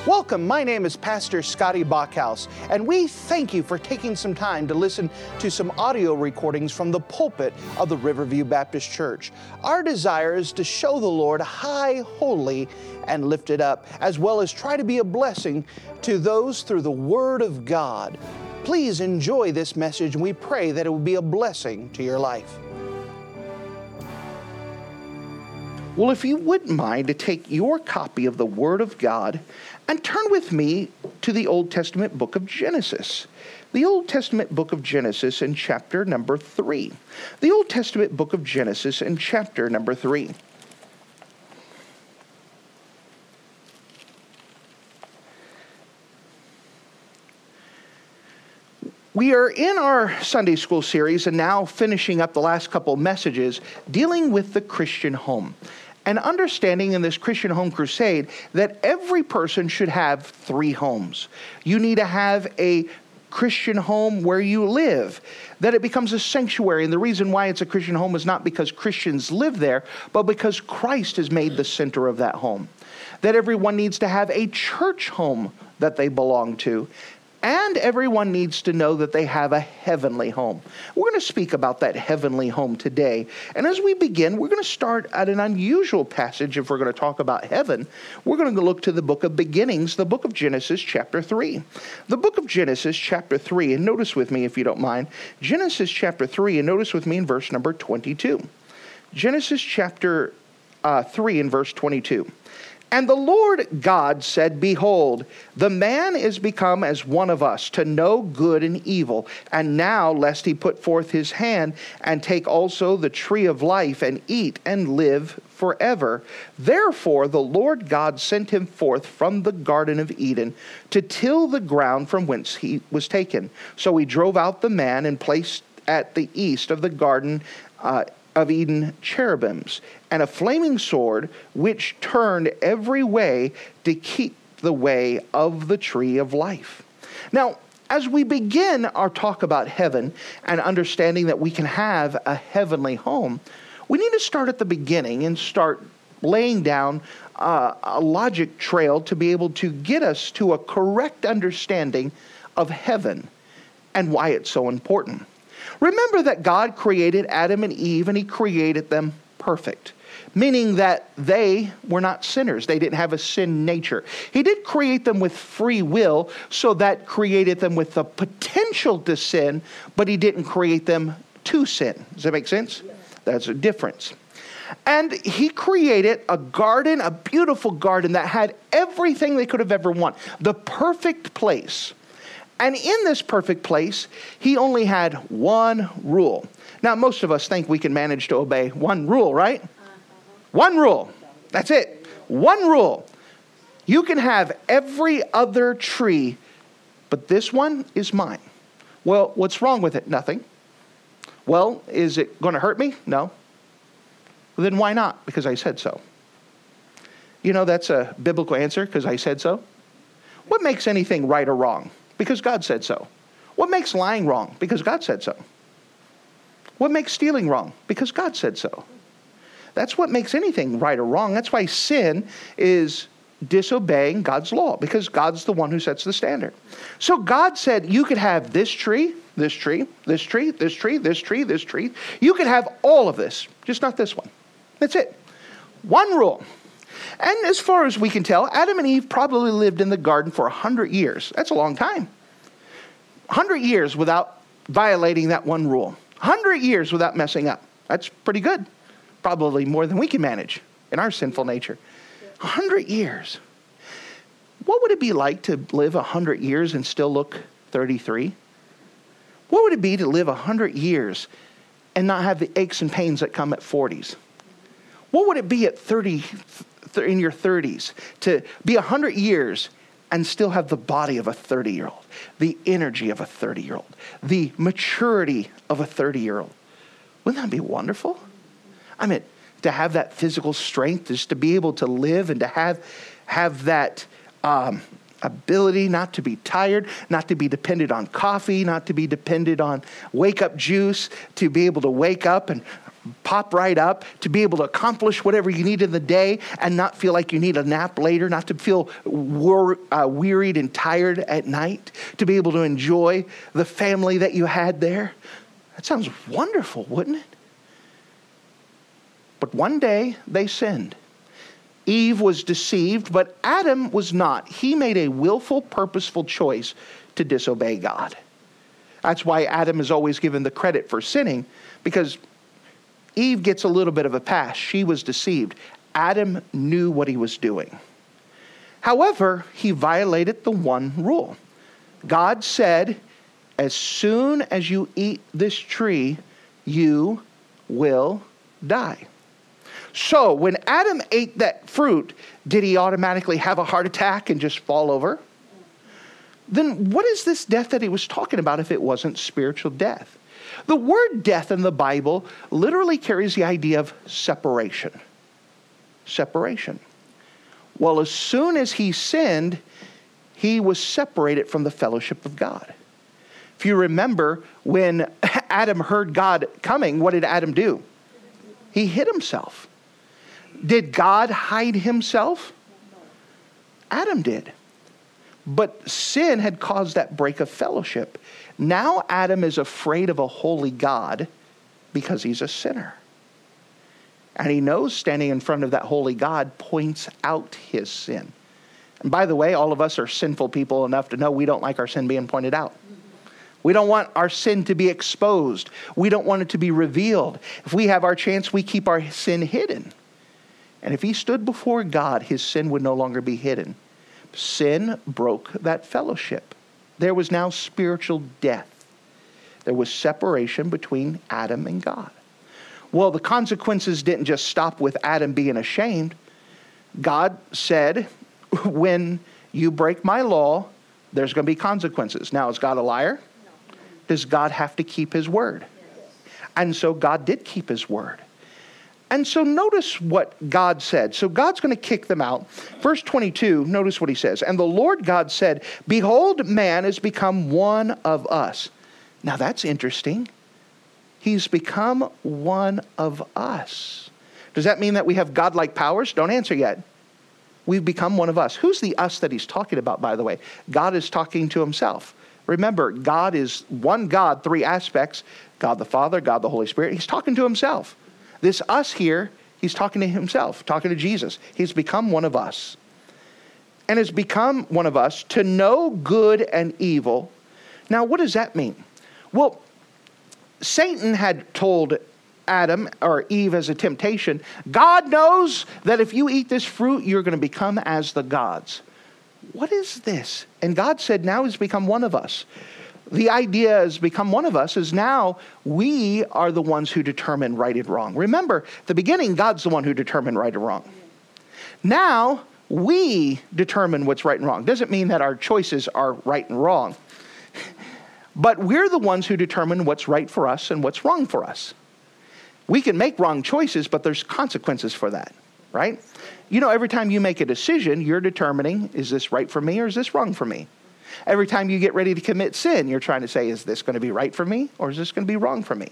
Welcome, my name is Pastor Scotty Bachhaus, and we thank you for taking some time to listen to some audio recordings from the pulpit of the Riverview Baptist Church. Our desire is to show the Lord high, holy, and lifted up, as well as try to be a blessing to those through the Word of God. Please enjoy this message, and we pray that it will be a blessing to your life. Well, if you wouldn't mind to take your copy of the Word of God and turn with me to the Old Testament book of Genesis. The Old Testament book of Genesis in chapter number 3. The Old Testament book of Genesis in chapter number 3. We are in our Sunday school series and now finishing up the last couple of messages dealing with the Christian home. And understanding in this Christian home crusade that every person should have 3 homes. You need to have a Christian home where you live, that it becomes a sanctuary. And the reason why it's a Christian home is not because Christians live there, but because Christ is made the center of that home. That everyone needs to have a church home that they belong to. And everyone needs to know that they have a heavenly home. We're going to speak about that heavenly home today. And as we begin, we're going to start at an unusual passage. If we're going to talk about heaven, we're going to look to the book of beginnings, the book of Genesis chapter 3. The book of Genesis chapter 3, and notice with me if you don't mind, Genesis chapter 3, and notice with me in verse number 22. Genesis chapter 3 and verse 22. And the Lord God said, Behold, the man is become as one of us, to know good and evil. And now, lest he put forth his hand, and take also the tree of life, and eat, and live forever. Therefore the Lord God sent him forth from the Garden of Eden, to till the ground from whence he was taken. So he drove out the man, and placed at the east of the Garden of Eden cherubims, and a flaming sword, which turned every way to keep the way of the tree of life. Now, as we begin our talk about heaven and understanding that we can have a heavenly home, we need to start at the beginning and start laying down a logic trail to be able to get us to a correct understanding of heaven and why it's so important. Remember that God created Adam and Eve, and he created them perfect, meaning that they were not sinners. They didn't have a sin nature. He did create them with free will, so that created them with the potential to sin, but he didn't create them to sin. Does that make sense? That's a difference. And he created a garden, a beautiful garden that had everything they could have ever wanted, the perfect place. And in this perfect place, he only had one rule. Now, most of us think we can manage to obey one rule, right? One rule. That's it. One rule. You can have every other tree, but this one is mine. Well, what's wrong with it? Nothing. Well, is it going to hurt me? No. Well, then why not? Because I said so. You know, that's a biblical answer, because I said so. What makes anything right or wrong? Because God said so. What makes lying wrong? Because God said so. What makes stealing wrong? Because God said so. That's what makes anything right or wrong. That's why sin is disobeying God's law, because God's the one who sets the standard. So God said you could have this tree, this tree, this tree, this tree, this tree, this tree. You could have all of this, just not this one. That's it. One rule. And as far as we can tell, Adam and Eve probably lived in the garden for 100 years. That's a long time. 100 years without violating that one rule. 100 years without messing up. That's pretty good. Probably more than we can manage in our sinful nature. 100 years. What would it be like to live 100 years and still look 33? What would it be to live 100 years and not have the aches and pains that come at 40s? What would it be at 30, in your 30s, to be 100 years and still have the body of a 30-year-old, the energy of a 30-year-old, the maturity of a 30-year-old? Wouldn't that be wonderful? I mean, to have that physical strength, just to be able to live and to have that ability not to be tired, not to be dependent on coffee, not to be dependent on wake-up juice, to be able to wake up and pop right up, to be able to accomplish whatever you need in the day and not feel like you need a nap later, not to feel wearied and tired at night, to be able to enjoy the family that you had there. That sounds wonderful, wouldn't it? But one day they sinned. Eve was deceived, but Adam was not. He made a willful, purposeful choice to disobey God. That's why Adam is always given the credit for sinning, because Eve gets a little bit of a pass. She was deceived. Adam knew what he was doing. However, he violated the one rule. God said, as soon as you eat this tree, you will die. So when Adam ate that fruit, did he automatically have a heart attack and just fall over? Then what is this death that he was talking about if it wasn't spiritual death? The word death in the Bible literally carries the idea of separation. Separation. Well, as soon as he sinned, he was separated from the fellowship of God. If you remember, when Adam heard God coming, what did Adam do? He hid himself. Did God hide himself? Adam did. But sin had caused that break of fellowship. Now Adam is afraid of a holy God because he's a sinner. And he knows standing in front of that holy God points out his sin. And by the way, all of us are sinful people enough to know we don't like our sin being pointed out. We don't want our sin to be exposed. We don't want it to be revealed. If we have our chance, we keep our sin hidden. And if he stood before God, his sin would no longer be hidden. Sin broke that fellowship. There was now spiritual death. There was separation between Adam and God. Well, the consequences didn't just stop with Adam being ashamed. God said, when you break my law, there's going to be consequences. Now, is God a liar? No. Does God have to keep his word? Yes. And so God did keep his word. And so notice what God said. So God's going to kick them out. Verse 22, notice what he says. And the Lord God said, behold, man has become one of us. Now that's interesting. He's become one of us. Does that mean that we have godlike powers? Don't answer yet. We've become one of us. Who's the us that he's talking about, by the way? God is talking to himself. Remember, God is one God, three aspects. God the Father, God the Holy Spirit. He's talking to himself. This us here, he's talking to himself, talking to Jesus. He's become one of us. And has become one of us to know good and evil. Now, what does that mean? Well, Satan had told Adam or Eve as a temptation, God knows that if you eat this fruit, you're going to become as the gods. What is this? And God said, now he's become one of us. The idea has become one of us is now we are the ones who determine right and wrong. Remember, at the beginning, God's the one who determined right and wrong. Now, we determine what's right and wrong. Doesn't mean that our choices are right and wrong. But we're the ones who determine what's right for us and what's wrong for us. We can make wrong choices, but there's consequences for that, right? You know, every time you make a decision, you're determining, is this right for me or is this wrong for me? Every time you get ready to commit sin, you're trying to say, is this going to be right for me or is this going to be wrong for me?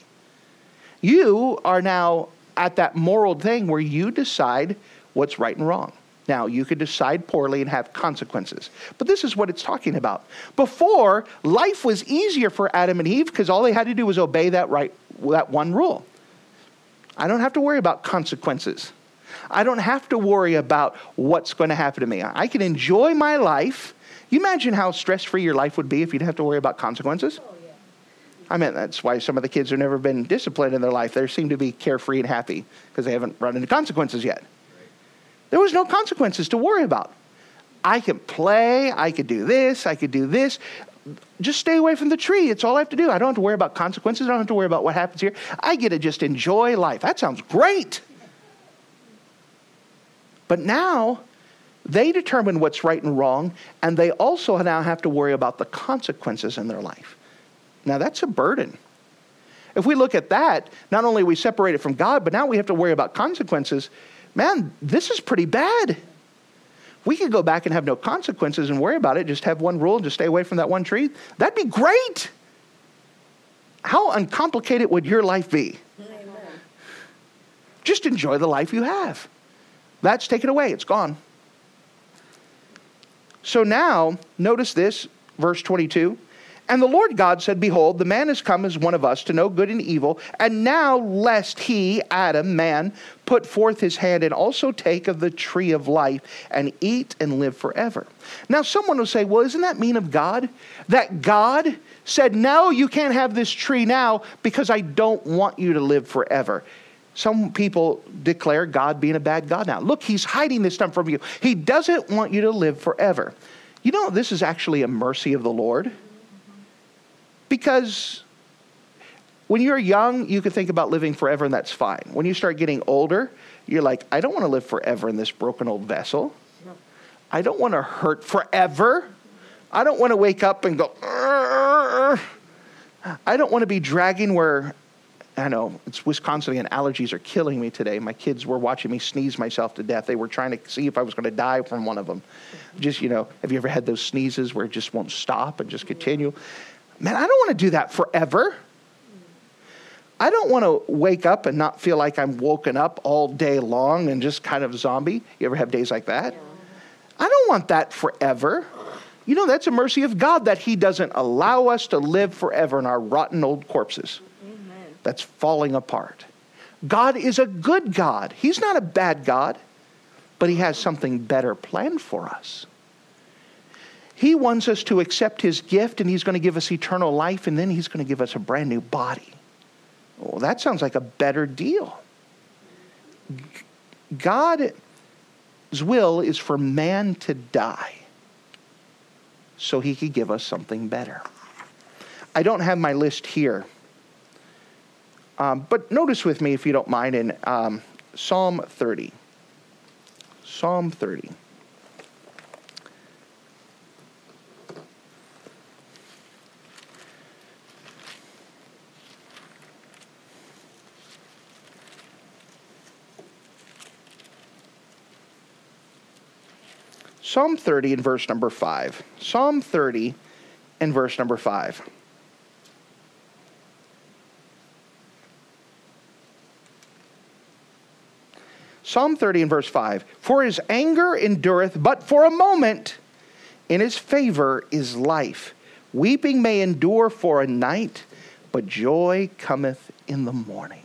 You are now at that moral thing where you decide what's right and wrong. Now, you could decide poorly and have consequences. But this is what it's talking about. Before, life was easier for Adam and Eve because all they had to do was obey that one rule. I don't have to worry about consequences. I don't have to worry about what's going to happen to me. I can enjoy my life. You imagine how stress-free your life would be if you didn't have to worry about consequences? Oh, yeah. I mean, that's why some of the kids have never been disciplined in their life. They seem to be carefree and happy because they haven't run into consequences yet. There was no consequences to worry about. I can play, I could do this, I could do this. Just stay away from the tree. It's all I have to do. I don't have to worry about consequences. I don't have to worry about what happens here. I get to just enjoy life. That sounds great. But now, they determine what's right and wrong, and they also now have to worry about the consequences in their life. Now, that's a burden. If we look at that, not only are we separated from God, but now we have to worry about consequences. Man, this is pretty bad. We could go back and have no consequences and worry about it, just have one rule and just stay away from that one tree. That'd be great. How uncomplicated would your life be? Amen. Just enjoy the life you have. That's taken away. It's gone. So now, notice this, verse 22. And the Lord God said, behold, the man is come as one of us to know good and evil. And now lest he, Adam, man, put forth his hand and also take of the tree of life and eat and live forever. Now someone will say, well, isn't that mean of God? That God said, no, you can't have this tree now because I don't want you to live forever. Some people declare God being a bad God now. Look, he's hiding this stuff from you. He doesn't want you to live forever. You know, this is actually a mercy of the Lord. Because when you're young, you can think about living forever and that's fine. When you start getting older, you're like, I don't want to live forever in this broken old vessel. I don't want to hurt forever. I don't want to wake up and go, "Arr." I don't want to be dragging where, I know, it's Wisconsin and allergies are killing me today. My kids were watching me sneeze myself to death. They were trying to see if I was going to die from one of them. Just, have you ever had those sneezes where it just won't stop and just continue? Man, I don't want to do that forever. I don't want to wake up and not feel like I'm woken up all day long and just kind of zombie. You ever have days like that? Yeah. I don't want that forever. That's a mercy of God that he doesn't allow us to live forever in our rotten old corpses. Amen. That's falling apart. God is a good God. He's not a bad God, but he has something better planned for us. He wants us to accept his gift, and he's going to give us eternal life, and then he's going to give us a brand new body. Well, that sounds like a better deal. God's will is for man to die so he could give us something better. I don't have my list here, but notice with me, if you don't mind, in Psalm 30. Psalm 30. Psalm 30 and verse number 5. Psalm 30 and verse number 5. Psalm 30 and verse 5. For his anger endureth but for a moment, in his favor is life. Weeping may endure for a night, but joy cometh in the morning.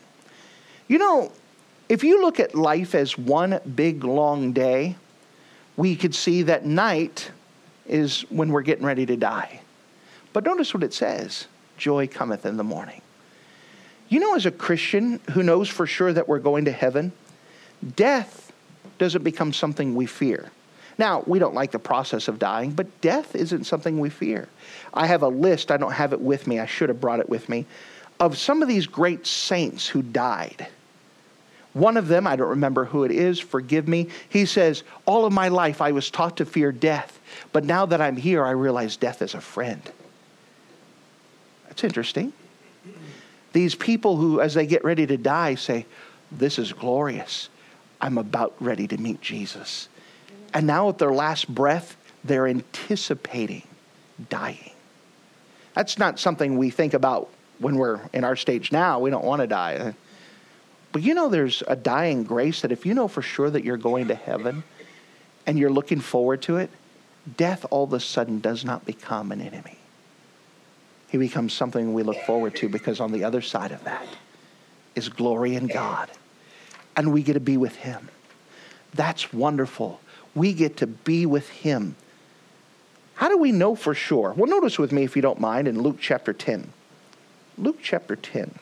If you look at life as one big long day, we could see that night is when we're getting ready to die. But notice what it says. Joy cometh in the morning. As a Christian who knows for sure that we're going to heaven, death doesn't become something we fear. Now, we don't like the process of dying, but death isn't something we fear. I have a list, I don't have it with me, I should have brought it with me, of some of these great saints who died. One of them, I don't remember who it is, forgive me. He says, all of my life I was taught to fear death, but now that I'm here, I realize death is a friend. That's interesting. These people who, as they get ready to die, say, this is glorious. I'm about ready to meet Jesus. And now at their last breath, they're anticipating dying. That's not something we think about when we're in our stage now. We don't want to die. But there's a dying grace that if you know for sure that you're going to heaven and you're looking forward to it, death all of a sudden does not become an enemy. He becomes something we look forward to because on the other side of that is glory in God. And we get to be with him. That's wonderful. We get to be with him. How do we know for sure? Well, notice with me, if you don't mind, in Luke chapter 10. Luke chapter 10.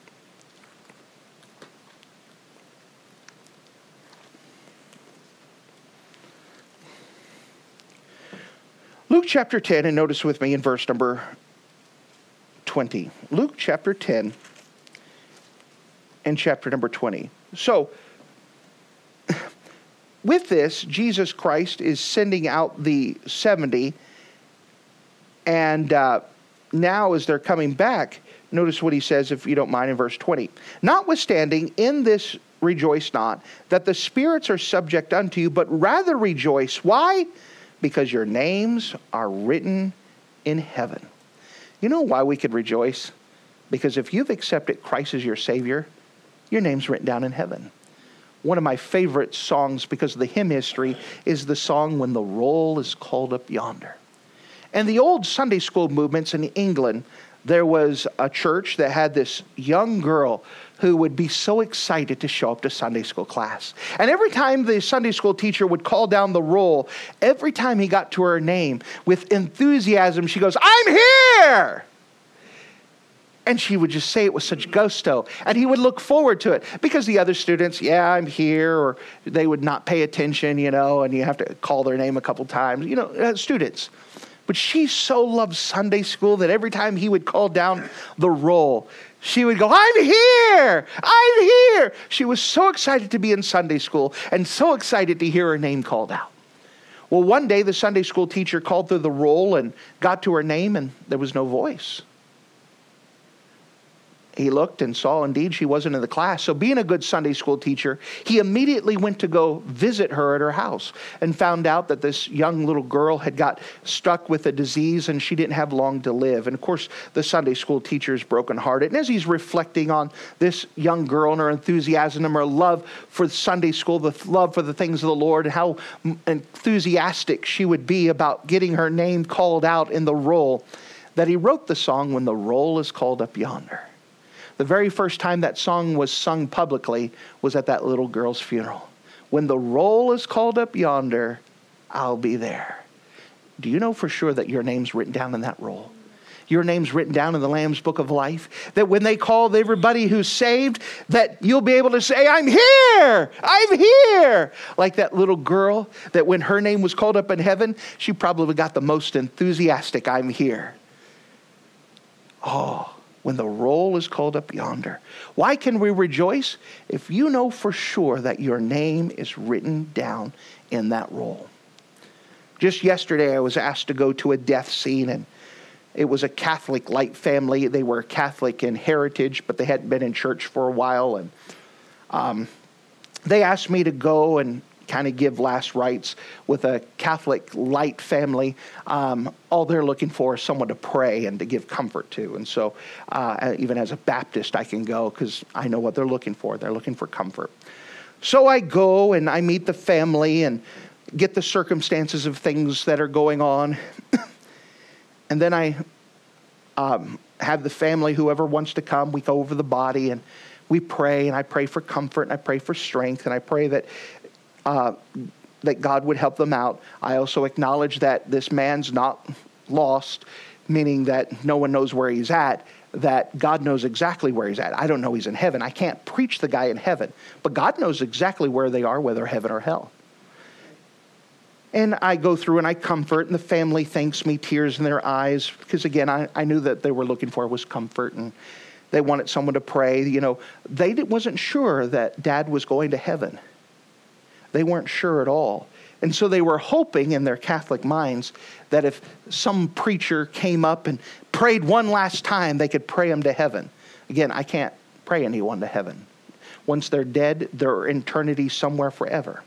Luke chapter 10, and notice with me in verse number 20. Luke chapter 10 and chapter number 20. So, with this, Jesus Christ is sending out the 70, and now as they're coming back, notice what he says, if you don't mind, in verse 20. Notwithstanding, in this rejoice not, that the spirits are subject unto you, but rather rejoice. Why? Because your names are written in heaven. You know why we could rejoice? Because if you've accepted Christ as your Savior, your name's written down in heaven. One of my favorite songs because of the hymn history is the song When the Roll is Called Up Yonder. And the old Sunday school movements in England, there was a church that had this young girl who would be so excited to show up to Sunday school class. And every time the Sunday school teacher would call down the roll, every time he got to her name, with enthusiasm, she goes, "I'm here!" And she would just say it with such gusto. And he would look forward to it. Because the other students, "Yeah, I'm here," or they would not pay attention, and you have to call their name a couple times, students. But she so loved Sunday school that every time he would call down the roll, she would go, "I'm here! I'm here!" She was so excited to be in Sunday school and so excited to hear her name called out. Well, one day the Sunday school teacher called through the roll and got to her name and there was no voice. He looked and saw indeed she wasn't in the class. So being a good Sunday school teacher, he immediately went to go visit her at her house and found out that this young little girl had got stuck with a disease and she didn't have long to live. And of course, the Sunday school teacher is brokenhearted. And as he's reflecting on this young girl and her enthusiasm and her love for Sunday school, the love for the things of the Lord, and how enthusiastic she would be about getting her name called out in the roll, that he wrote the song When the Roll is Called Up Yonder. The very first time that song was sung publicly was at that little girl's funeral. When the roll is called up yonder, I'll be there. Do you know for sure that your name's written down in that roll? Your name's written down in the Lamb's Book of Life. That when they call everybody who's saved, that you'll be able to say, "I'm here! I'm here!" Like that little girl, that when her name was called up in heaven, she probably got the most enthusiastic, "I'm here." Oh, when the roll is called up yonder. Why can we rejoice? If you know for sure that your name is written down in that roll. Just yesterday, I was asked to go to a death scene, and it was a Catholic light family. They were Catholic in heritage, but they hadn't been in church for a while. And they asked me to go and kind of give last rites with a Catholic light family. All they're looking for is someone to pray and to give comfort to. And so even as a Baptist, I can go because I know what they're looking for. They're looking for comfort. So I go and I meet the family and get the circumstances of things that are going on. And then I have the family, whoever wants to come, we go over the body and we pray, and I pray for comfort and I pray for strength, and I pray that God would help them out. I also acknowledge that this man's not lost, meaning that no one knows where he's at, that God knows exactly where he's at. I don't know he's in heaven. I can't preach the guy in heaven, but God knows exactly where they are, whether heaven or hell. And I go through and I comfort, and the family thanks me, tears in their eyes, because again, I knew that they were looking for was comfort, and they wanted someone to pray. They wasn't sure that Dad was going to heaven. They weren't sure at all. And so they were hoping in their Catholic minds that if some preacher came up and prayed one last time, they could pray them to heaven. Again, I can't pray anyone to heaven. Once they're dead, they're in eternity somewhere forever.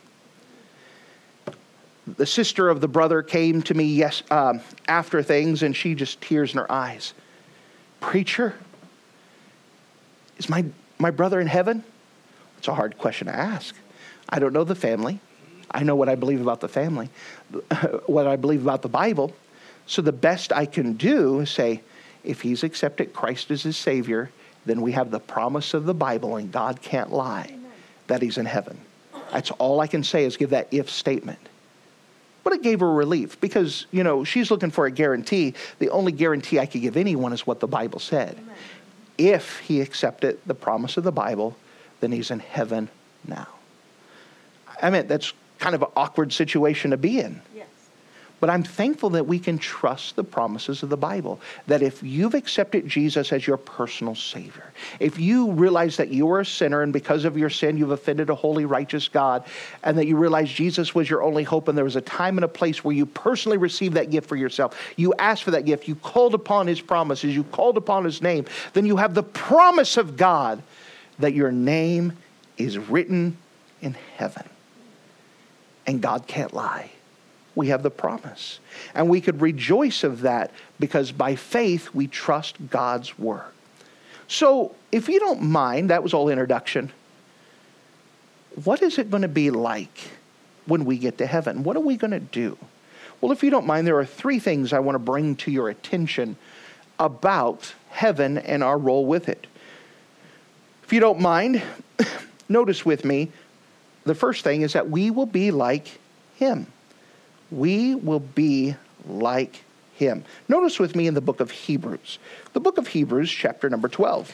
The sister of the brother came to me after things, and she just tears in her eyes. "Preacher, is my brother in heaven?" It's a hard question to ask. I don't know the family. I know what I believe about the family, what I believe about the Bible. So the best I can do is say, if he's accepted Christ as his Savior, then we have the promise of the Bible, and God can't lie, that he's in heaven. That's all I can say is give that if statement. But it gave her relief because, she's looking for a guarantee. The only guarantee I could give anyone is what the Bible said. Amen. If he accepted the promise of the Bible, then he's in heaven now. I mean, that's kind of an awkward situation to be in. Yes. But I'm thankful that we can trust the promises of the Bible. That if you've accepted Jesus as your personal Savior, if you realize that you are a sinner and because of your sin you've offended a holy, righteous God, and that you realize Jesus was your only hope and there was a time and a place where you personally received that gift for yourself, you asked for that gift, you called upon his promises, you called upon his name, then you have the promise of God that your name is written in heaven. And God can't lie. We have the promise. And we could rejoice of that because by faith we trust God's word. So if you don't mind, that was all introduction. what is it going to be like when we get to heaven? What are we going to do? Well, if you don't mind, there are three things I want to bring to your attention about heaven and our role with it. If you don't mind, notice with me, the first thing is that we will be like him. We will be like him. Notice with me in the book of Hebrews. The book of Hebrews, chapter number 12.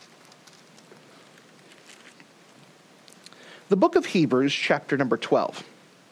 The book of Hebrews, chapter number 12.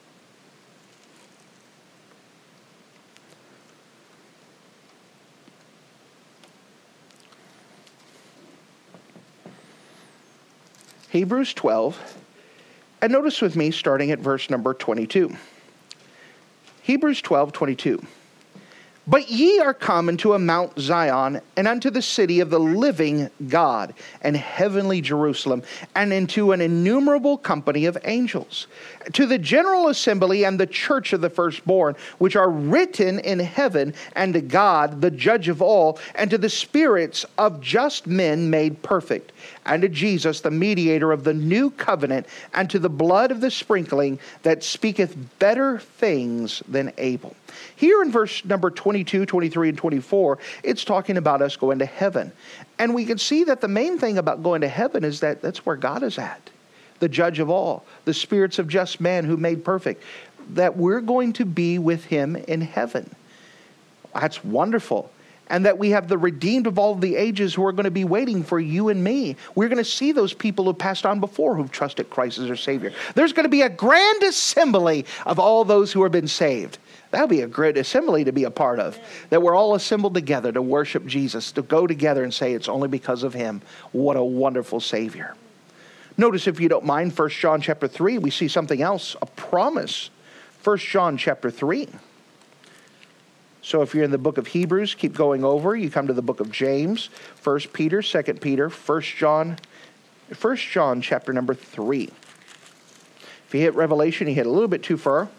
Hebrews 12, and notice with me starting at verse number 22. Hebrews 12:22. But ye are come unto a Mount Zion, and unto the city of the living God, and heavenly Jerusalem, and into an innumerable company of angels, to the general assembly and the church of the firstborn, which are written in heaven, and to God, the judge of all, and to the spirits of just men made perfect, and to Jesus, the mediator of the new covenant, and to the blood of the sprinkling that speaketh better things than Abel. Here in verse number 22, 23, and 24, it's talking about us going to heaven. And we can see that the main thing about going to heaven is that that's where God is at, the judge of all, the spirits of just man who made perfect, that we're going to be with him in heaven. That's wonderful. And that we have the redeemed of all the ages who are going to be waiting for you and me. We're going to see those people who passed on before who've trusted Christ as their Savior. There's going to be a grand assembly of all those who have been saved. That'll be a great assembly to be a part of. That we're all assembled together to worship Jesus, to go together and say it's only because of him. What a wonderful Savior. Notice, if you don't mind, 1 John chapter 3, we see something else, a promise. 1 John chapter 3. So if you're in the book of Hebrews, keep going over. You come to the book of James, 1 Peter, 2 Peter, 1 John chapter number 3. If you hit Revelation, you hit a little bit too far.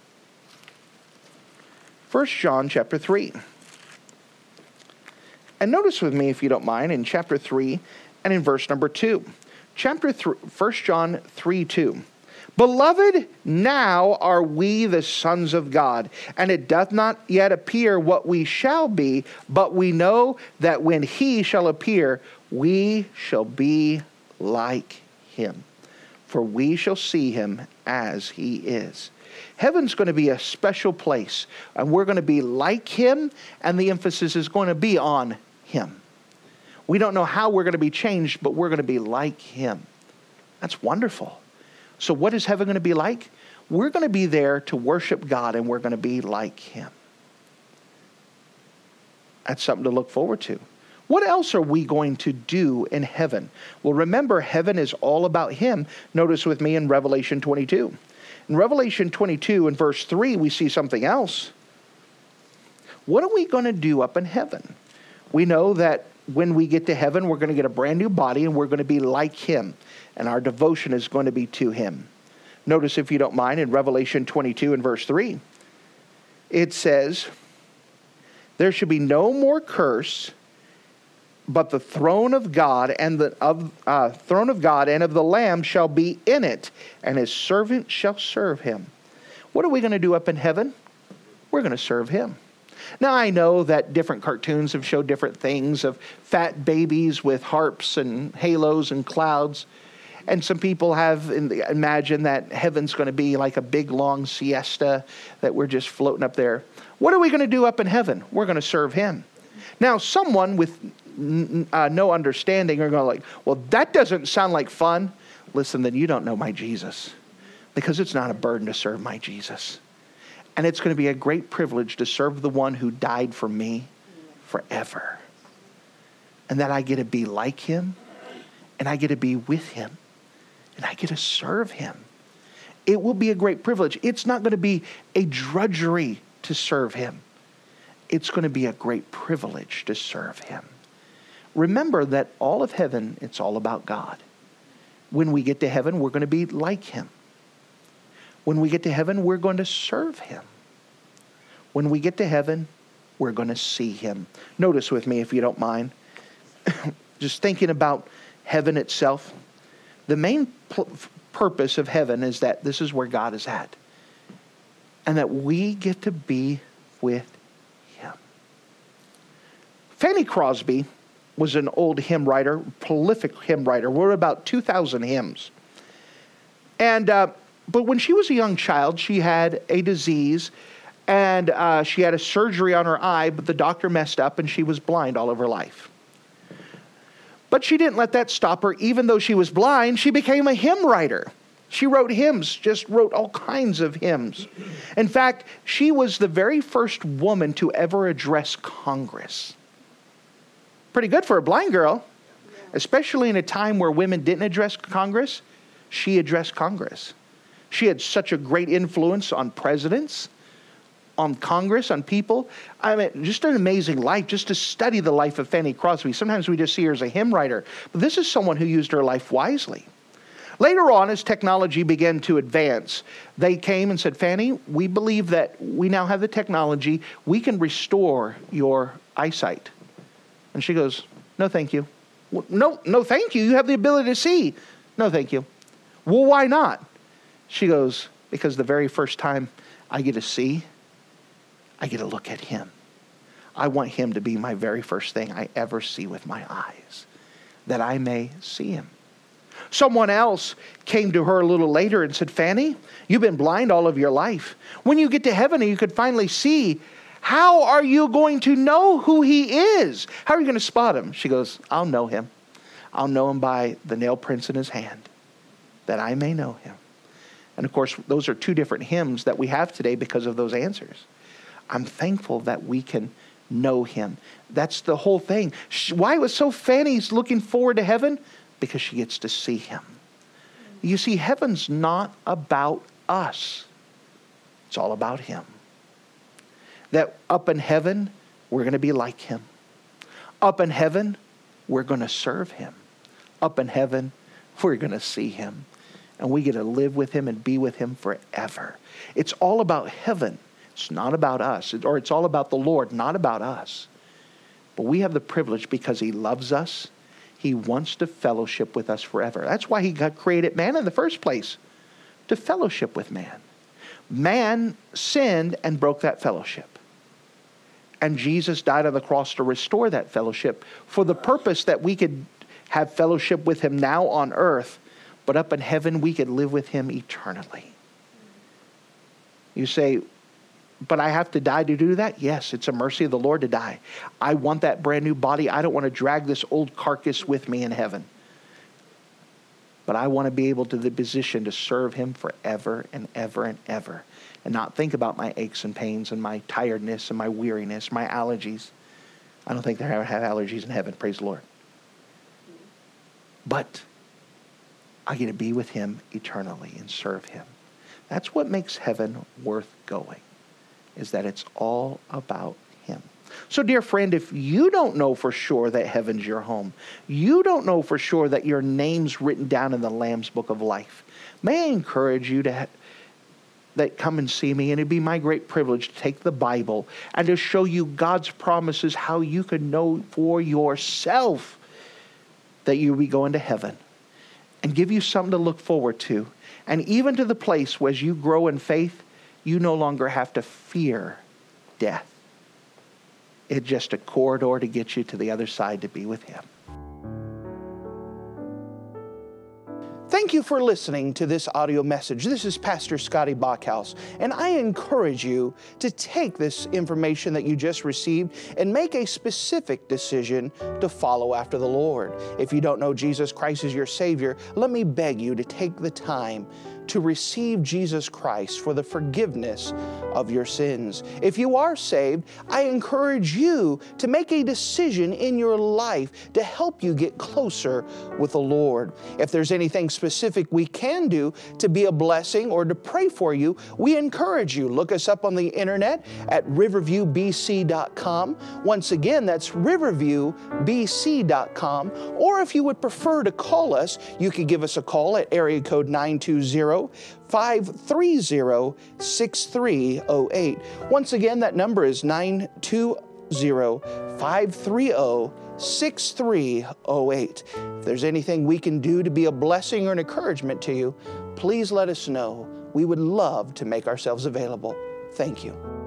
1 John chapter 3. And notice with me, if you don't mind, in chapter 3 and in verse number 2. 1 John 3:2. Beloved, now are we the sons of God, and it doth not yet appear what we shall be, but we know that when he shall appear, we shall be like him. For we shall see him as he is. Heaven's going to be a special place, and we're going to be like him, and the emphasis is going to be on him. We don't know how we're going to be changed, but we're going to be like him. That's wonderful. So what is heaven going to be like? We're going to be there to worship God, and we're going to be like him. That's something to look forward to. What else are we going to do in heaven? Well, remember, heaven is all about him. Notice with me in Revelation 22. In Revelation 22 and verse 3, we see something else. What are we going to do up in heaven? We know that when we get to heaven, we're going to get a brand new body, and we're going to be like him. And our devotion is going to be to him. Notice, if you don't mind, in Revelation 22 and verse 3, it says, there should be no more curse, but the throne of God and of the Lamb shall be in it, and his servant shall serve him. What are we going to do up in heaven? We're going to serve him. Now, I know that different cartoons have showed different things of fat babies with harps and halos and clouds. And some people have imagined that heaven's going to be like a big, long siesta, that we're just floating up there. What are we going to do up in heaven? We're going to serve him. Now, someone with no understanding are going to like, well, that doesn't sound like fun. Listen, then you don't know my Jesus, because it's not a burden to serve my Jesus. And it's going to be a great privilege to serve the one who died for me forever. And that I get to be like him, and I get to be with him, and I get to serve him. It will be a great privilege. It's not going to be a drudgery to serve him. It's going to be a great privilege to serve him. Remember that all of heaven, it's all about God. When we get to heaven, we're going to be like him. When we get to heaven, we're going to serve him. When we get to heaven, we're going to see him. Notice with me, if you don't mind, just thinking about heaven itself, the main purpose of heaven is that this is where God is at. And that we get to be with Him. Fanny Crosby was an old hymn writer, prolific hymn writer, wrote about 2,000 hymns. And but when she was a young child, she had a disease, and she had a surgery on her eye, but the doctor messed up, and she was blind all of her life. But she didn't let that stop her. Even though she was blind, she became a hymn writer. She wrote hymns, just wrote all kinds of hymns. In fact, she was the very first woman to ever address Congress. Pretty good for a blind girl, especially in a time where women didn't address Congress. She addressed Congress. She had such a great influence on presidents, on Congress, on people. I mean, just an amazing life, just to study the life of Fanny Crosby. Sometimes we just see her as a hymn writer, but this is someone who used her life wisely. Later on, as technology began to advance, they came and said, Fanny, we believe that we now have the technology. We can restore your eyesight. And she goes, no, thank you. No, thank you. You have the ability to see. No, thank you. Well, why not? She goes, because the very first time I get to see, I get to look at Him. I want Him to be my very first thing I ever see with my eyes, that I may see Him. Someone else came to her a little later and said, Fanny, you've been blind all of your life. When you get to heaven and you could finally see, how are you going to know who He is? How are you going to spot Him? She goes, I'll know Him. I'll know Him by the nail prints in His hand, that I may know Him. And of course, those are two different hymns that we have today because of those answers. I'm thankful that we can know Him. That's the whole thing. Why was so Fanny's looking forward to heaven? Because she gets to see Him. You see, heaven's not about us. It's all about Him. That up in heaven, we're going to be like Him. Up in heaven, we're going to serve Him. Up in heaven, we're going to see Him. And we get to live with Him and be with Him forever. It's all about heaven. It's not about us. Or it's all about the Lord, not about us. But we have the privilege because He loves us. He wants to fellowship with us forever. That's why He created man in the first place, to fellowship with man. Man sinned and broke that fellowship. And Jesus died on the cross to restore that fellowship for the purpose that we could have fellowship with Him now on earth, but up in heaven we could live with Him eternally. You say, but I have to die to do that? Yes, it's a mercy of the Lord to die. I want that brand new body. I don't want to drag this old carcass with me in heaven. But I want to be able to the position to serve Him forever and ever and ever. And not think about my aches and pains and my tiredness and my weariness, my allergies. I don't think they have allergies in heaven, praise the Lord. But I get to be with Him eternally and serve Him. That's what makes heaven worth going, is that it's all about Him. So dear friend, if you don't know for sure that heaven's your home, you don't know for sure that your name's written down in the Lamb's Book of Life, may I encourage you to that come and see me, and it'd be my great privilege to take the Bible and to show you God's promises, how you can know for yourself that you'll be going to heaven, and give you something to look forward to. And even to the place where as you grow in faith, you no longer have to fear death. It's just a corridor to get you to the other side to be with Him. Thank you for listening to this audio message. This is Pastor Scotty Bachhaus, and I encourage you to take this information that you just received and make a specific decision to follow after the Lord. If you don't know Jesus Christ as your Savior, let me beg you to take the time to receive Jesus Christ for the forgiveness of your sins. If you are saved, I encourage you to make a decision in your life to help you get closer with the Lord. If there's anything specific we can do to be a blessing or to pray for you, we encourage you. Look us up on the internet at riverviewbc.com. Once again, that's riverviewbc.com. Or if you would prefer to call us, you could give us a call at area code 920-530-6308. Once again, that number is 920-530-6308. If there's anything we can do to be a blessing or an encouragement to you, please let us know. We would love to make ourselves available. Thank you.